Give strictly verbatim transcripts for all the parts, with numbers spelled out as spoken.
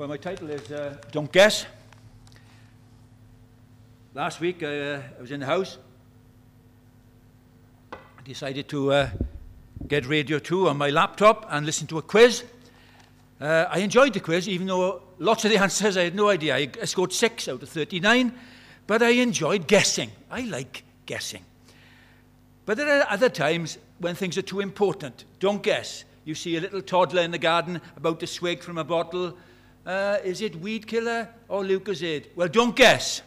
Well, my title is uh, Don't Guess. Last week, uh, I was in the house. I decided to uh, get Radio two on my laptop and listen to a quiz. Uh, I enjoyed the quiz, even though lots of the answers I had no idea. I, I scored six out of thirty-nine, but I enjoyed guessing. I like guessing. But there are other times when things are too important. Don't guess. You see a little toddler in the garden about to swig from a bottle. Uh, is it weed killer or Lucozade? Well, don't guess.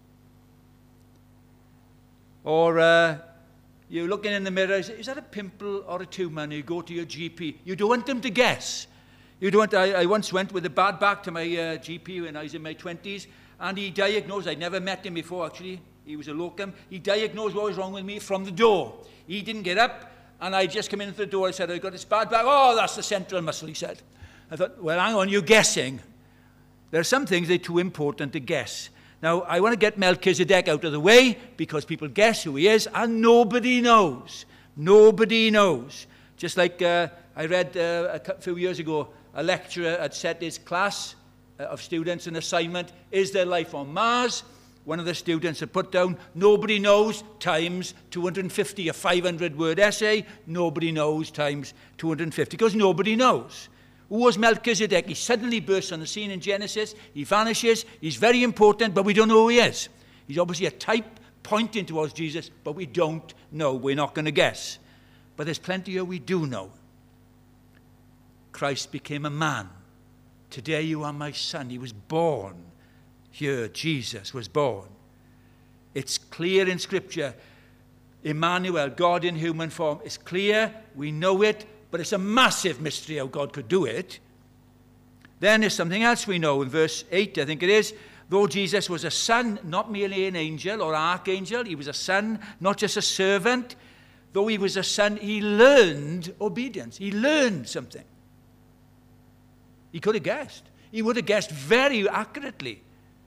Or uh, you're looking in the mirror, is, is that a pimple or a tumour? And you go to your G P. You don't want them to guess. You don't want, I, I once went with a bad back to my uh, G P when I was in my twenties, and he diagnosed, I'd never met him before actually, he was a locum, he diagnosed what was wrong with me from the door. He didn't get up, and I just come in through the door. I said, I've got this bad back. Oh, that's the central muscle, he said. I thought, well, hang on, you're guessing. There are some things that are too important to guess. Now, I want to get Melchizedek out of the way because people guess who he is, and nobody knows. Nobody knows. Just like uh, I read uh, a few years ago, a lecturer had set his class uh, of students an assignment, is there life on Mars? One of the students had put down, nobody knows, times two hundred fifty, a five hundred word essay. Nobody knows times two hundred fifty, because nobody knows. Who was Melchizedek? He suddenly bursts on the scene in Genesis. He vanishes. He's very important, but we don't know who he is. He's obviously a type pointing towards Jesus, but we don't know. We're not going to guess. But there's plenty here we do know. Christ became a man. Today you are my son. He was born. Here, Jesus was born. It's clear in Scripture. Emmanuel, God in human form. It's clear. We know it. But it's a massive mystery how God could do it. Then there's something else we know in verse eight, I think it is. Though Jesus was a son, not merely an angel or archangel, he was a son, not just a servant. Though he was a son, he learned obedience. He learned something. He could have guessed. He would have guessed very accurately.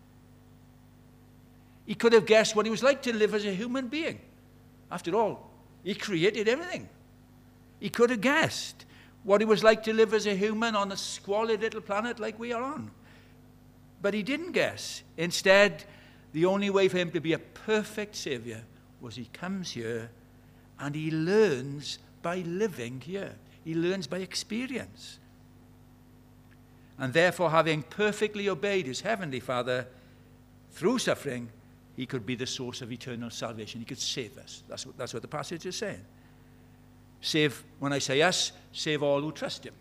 He could have guessed what it was like to live as a human being. After all, he created everything. He could have guessed what it was like to live as a human on a squalid little planet like we are on. But he didn't guess. Instead, the only way for him to be a perfect Savior was he comes here and he learns by living here. He learns by experience. And therefore, having perfectly obeyed his heavenly Father through suffering, he could be the source of eternal salvation. He could save us. That's what, that's what the passage is saying. Save, when I say us, save all who trust him.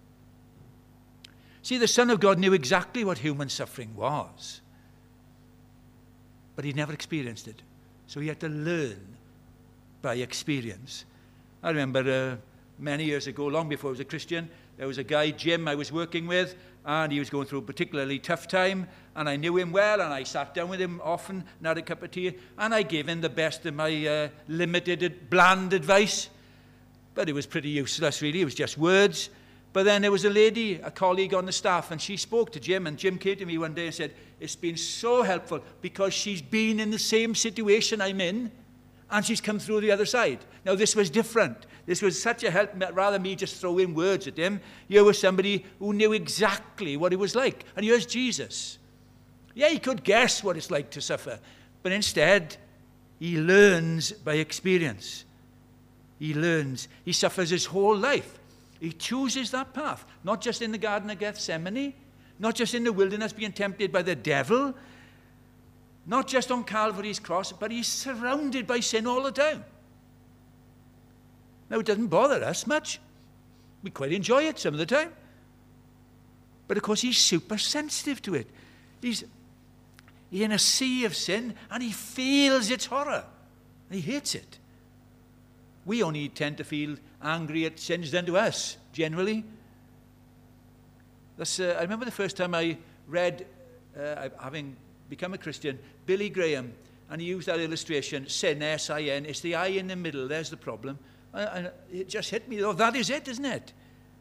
See, the Son of God knew exactly what human suffering was, but he never experienced it. So he had to learn by experience. I remember uh, many years ago, long before I was a Christian, there was a guy, Jim, I was working with, and he was going through a particularly tough time, and I knew him well, and I sat down with him often and had a cup of tea, and I gave him the best of my uh, limited, bland advice. But it was pretty useless, really. It was just words. But then there was a lady, a colleague on the staff, and she spoke to Jim, and Jim came to me one day and said, it's been so helpful because she's been in the same situation I'm in, and she's come through the other side. Now, this was different. This was such a help, rather than me just throw in words at him. Here was somebody who knew exactly what it was like. And here's Jesus. Yeah, he could guess what it's like to suffer, but instead, he learns by experience. He learns. He suffers his whole life. He chooses that path, not just in the Garden of Gethsemane, not just in the wilderness being tempted by the devil, not just on Calvary's cross, but he's surrounded by sin all the time. Now, it doesn't bother us much. We quite enjoy it some of the time. But, of course, he's super sensitive to it. He's, he's in a sea of sin, and he feels its horror. He hates it. We only tend to feel angry at sins done to us, generally. That's, uh, I remember the first time I read, uh, having become a Christian, Billy Graham, and he used that illustration, sin, S I N, it's the I in the middle, there's the problem. And, and it just hit me, oh, that is it, isn't it?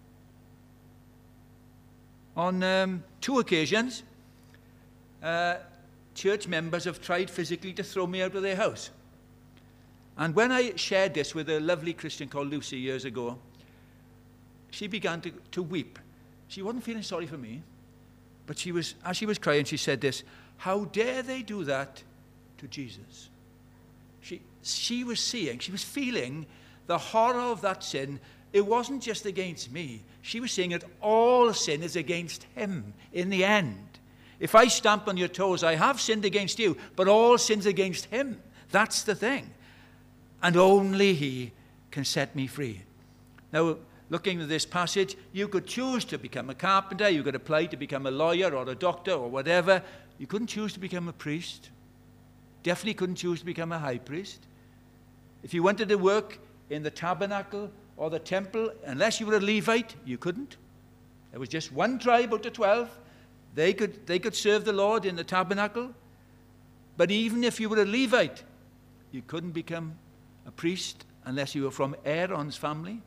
On um, two occasions, uh, church members have tried physically to throw me out of their house. And when I shared this with a lovely Christian called Lucy years ago, she began to, to weep. She wasn't feeling sorry for me, But she was, as she was crying, she said this, how dare they do that to Jesus? She, she was seeing, she was feeling the horror of that sin. It wasn't just against me. She was saying that all sin is against him in the end. If I stamp on your toes, I have sinned against you, but all sin's against him. That's the thing. And only he can set me free. Now, looking at this passage, you could choose to become a carpenter, you could apply to become a lawyer or a doctor or whatever. You couldn't choose to become a priest. Definitely couldn't choose to become a high priest. If you wanted to work in the tabernacle or the temple, unless you were a Levite, you couldn't. There was just one tribe out of twelve. They could, they could serve the Lord in the tabernacle. But even if you were a Levite, you couldn't become a priest unless you were from Aaron's family.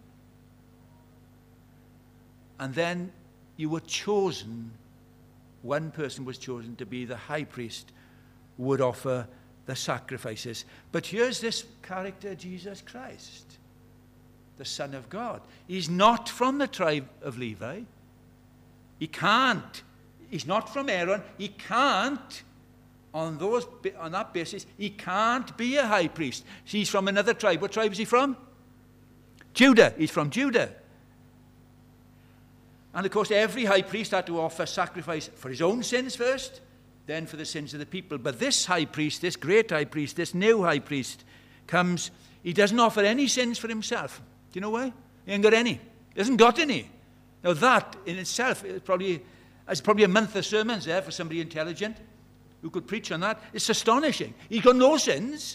And then you were chosen, one person was chosen to be the high priest who would offer the sacrifices. But here's this character, Jesus Christ, the Son of God. He's not from the tribe of Levi. He can't. He's not from Aaron. He can't, on, those, on that basis, he can't be a high priest. He's from another tribe. What tribe is he from? Judah. He's from Judah. And of course, every high priest had to offer sacrifice for his own sins first, then for the sins of the people. But this high priest, this great high priest, this new high priest, comes, he doesn't offer any sins for himself. Do you know why? He ain't got any. He hasn't got any. Now that in itself is probably, is probably a month of sermons there for somebody intelligent who could preach on that. It's astonishing. He's got no sins.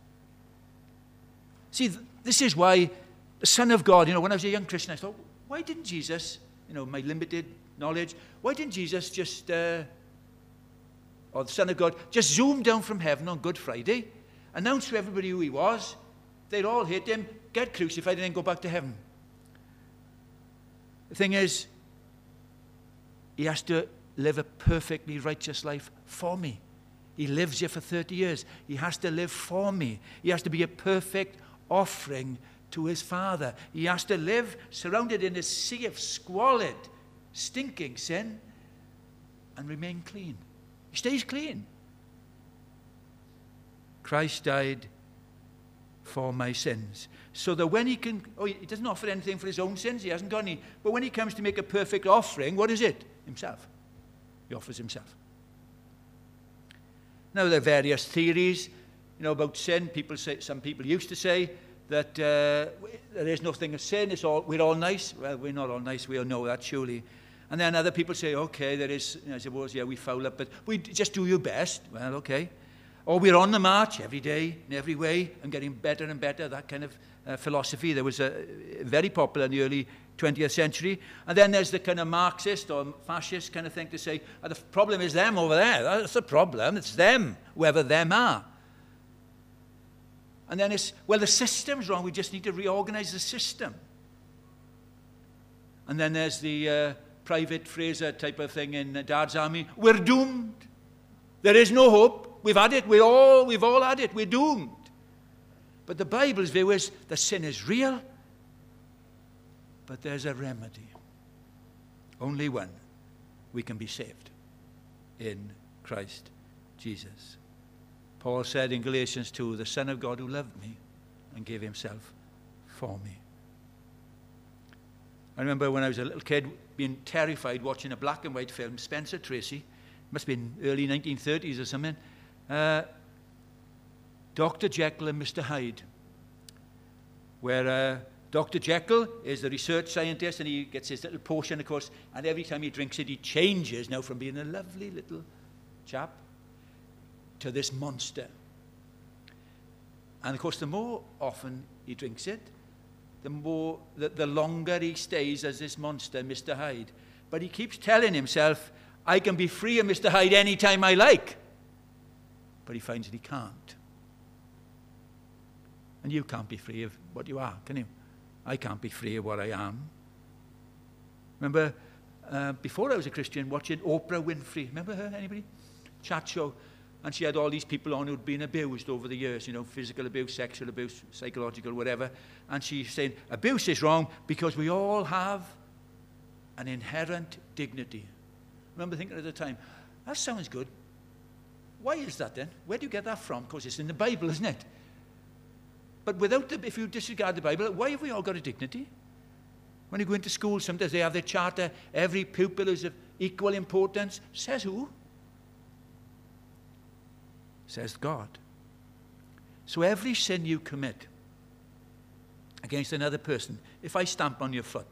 See, this is why the Son of God, you know, when I was a young Christian, I thought, why didn't Jesus, you know, my limited knowledge, why didn't Jesus just, uh, or the Son of God, just zoom down from heaven on Good Friday, announce to everybody who he was, they'd all hate him, get crucified, and then go back to heaven? The thing is, he has to live a perfectly righteous life for me. He lives here for thirty years. He has to live for me. He has to be a perfect offering to his Father. He has to live surrounded in a sea of squalid, stinking sin and remain clean. He stays clean. Christ died for my sins, so that when he can, oh, he doesn't offer anything for his own sins, he hasn't got any, but when he comes to make a perfect offering, what is it? Himself. He offers himself. Now, there are various theories, you know, about sin. People say, some people used to say that uh, there is nothing of sin, it's all, we're all nice. Well, we're not all nice, we all know that, surely. And then other people say, okay, there is, you know, I suppose, yeah, we foul up, but we just do your best. Well, okay. Or we're on the march every day, in every way, and getting better and better, that kind of uh, philosophy. There was a, very popular in the early twentieth century. And then there's the kind of Marxist or fascist kind of thing to say, oh, the problem is them over there. That's the problem. It's them, whoever them are. And then it's, well, the system's wrong. We just need to reorganize the system. And then there's the uh, Private Fraser type of thing in uh, Dad's Army. We're doomed. There is no hope. We've had it. We're all, we've all had it. We're doomed. But the Bible's view is the sin is real, but there's a remedy. Only one. We can be saved in Christ Jesus. Paul said in Galatians two, the Son of God who loved me and gave himself for me. I remember when I was a little kid being terrified watching a black and white film, Spencer Tracy, must have been early nineteen thirties or something, uh, Doctor Jekyll and Mister Hyde, where uh, Doctor Jekyll is the research scientist and he gets his little potion, of course, and every time he drinks it, he changes now from being a lovely little chap to this monster. And of course, the more often he drinks it, the more, the, the longer he stays as this monster, Mister Hyde. But he keeps telling himself, I can be free of Mister Hyde anytime I like. But he finds that he can't. And you can't be free of what you are, can you? I can't be free of what I am. Remember, uh, before I was a Christian, watching Oprah Winfrey. Remember her, anybody? Chat show. And she had all these people on who'd been abused over the years, you know, physical abuse, sexual abuse, psychological, whatever. And she's saying, abuse is wrong because we all have an inherent dignity. I remember thinking at the time, that sounds good. Why is that then? Where do you get that from? Because it's in the Bible, isn't it? But without the, if you disregard the Bible, why have we all got a dignity? When you go into school, sometimes they have their charter, every pupil is of equal importance. Says who? Says God. So every sin you commit against another person, if I stamp on your foot,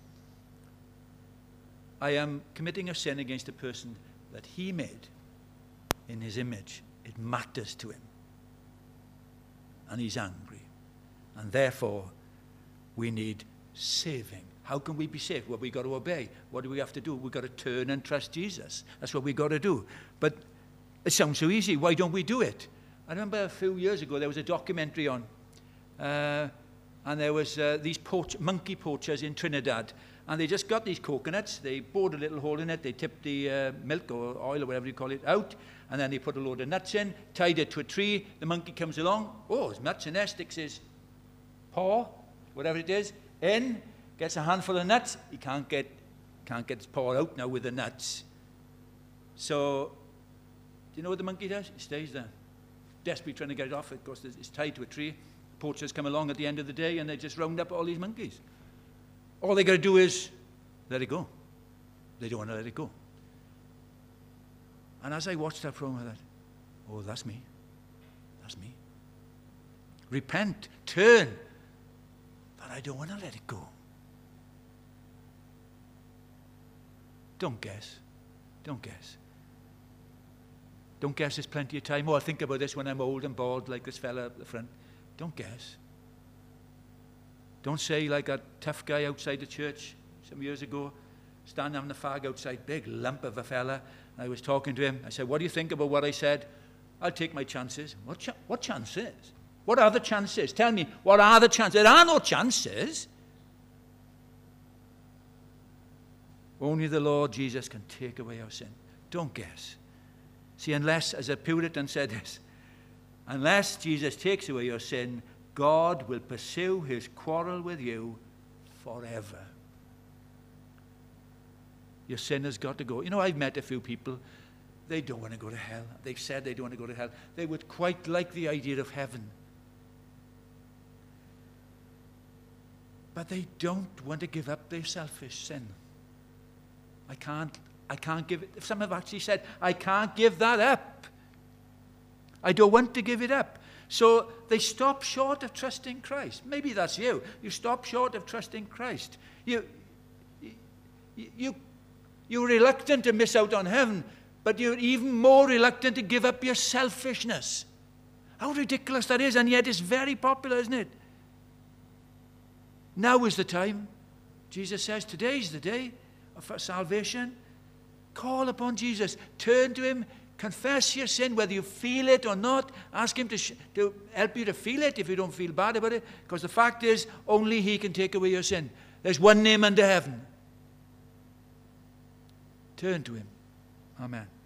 I am committing a sin against a person that he made in his image. It matters to him. And he's angry. And therefore, we need saving. How can we be saved? Well, we've got to obey. What do we have to do? We've got to turn and trust Jesus. That's what we've got to do. But it sounds so easy. Why don't we do it? I remember a few years ago, there was a documentary on, uh, and there was uh, these poach, monkey poachers in Trinidad. And they just got these coconuts, they bored a little hole in it, they tipped the uh, milk or oil or whatever you call it out, and then they put a load of nuts in, tied it to a tree. The monkey comes along, oh, there's nuts in there, sticks his paw, whatever it is, in, gets a handful of nuts. He can't get, can't get his paw out now with the nuts. So, do you know what the monkey does? He stays there, desperately trying to get it off. Of course, it's tied to a tree. Poachers come along at the end of the day, and they just round up all these monkeys. All they got to do is let it go. They don't want to let it go. And as I watched that program, I thought, oh, that's me. That's me. Repent, turn. But I don't want to let it go. Don't guess. Don't guess. Don't guess there's plenty of time. Oh, I'll think about this when I'm old and bald like this fella up the front. Don't guess. Don't say like a tough guy outside the church some years ago, standing having a fag outside, big lump of a fella. I was talking to him. I said, what do you think about what I said? I'll take my chances. What, ch- what chances? What are the chances? Tell me, what are the chances? There are no chances. Only the Lord Jesus can take away our sin. Don't guess. See, unless, as a Puritan said this, unless Jesus takes away your sin, God will pursue his quarrel with you forever. Your sin has got to go. You know, I've met a few people, they don't want to go to hell. They've said they don't want to go to hell. They would quite like the idea of heaven. But they don't want to give up their selfish sin. I can't, I can't give it. Some have actually said, I can't give that up. I don't want to give it up. So they stop short of trusting Christ. Maybe that's you. You stop short of trusting Christ. You, you, you, you're reluctant to miss out on heaven, but you're even more reluctant to give up your selfishness. How ridiculous that is, and yet it's very popular, isn't it? Now is the time. Jesus says, today's the day of salvation. Call upon Jesus. Turn to him. Confess your sin, whether you feel it or not. Ask him to, sh- to help you to feel it if you don't feel bad about it. Because the fact is, only he can take away your sin. There's one name under heaven. Turn to him. Amen.